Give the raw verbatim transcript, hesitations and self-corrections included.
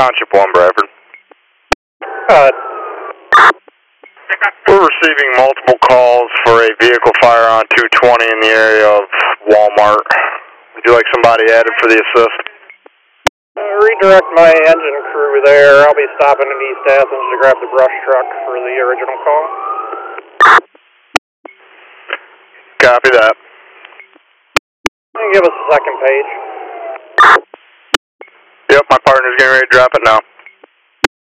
Township one, Bradford. Uh, We're receiving multiple calls for a vehicle fire on two twenty in the area of Walmart. Would you like somebody added for the assist? redirect my engine crew there. I'll be stopping in East Athens to grab the brush truck for the original call. Copy that. Give us a second page. Yep, my partner's getting ready to drop it now.